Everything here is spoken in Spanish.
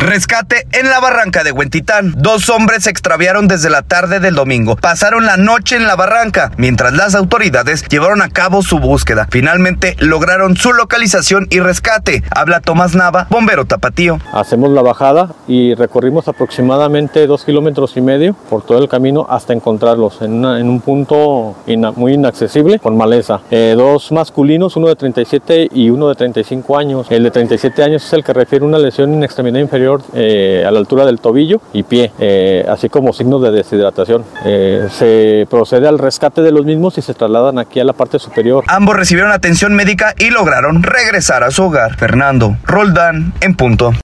Rescate en la barranca de Huentitán. 2 hombres se extraviaron desde la tarde del domingo. Pasaron la noche en la barranca, mientras las autoridades llevaron a cabo su búsqueda. Finalmente lograron su localización y rescate. Habla Tomás Nava, bombero tapatío. Hacemos la bajada y recorrimos aproximadamente 2,5 kilómetros por todo el camino hasta encontrarlos en un punto muy inaccesible con maleza. 2 masculinos, uno de 37 y uno de 35 años. El de 37 años es el que refiere una lesión en extremidad inferior a la altura del tobillo y pie, así como signos de deshidratación. Se procede al rescate de los mismos y se trasladan aquí a la parte superior. Ambos recibieron atención médica y lograron regresar a su hogar. Fernando Roldán, en punto.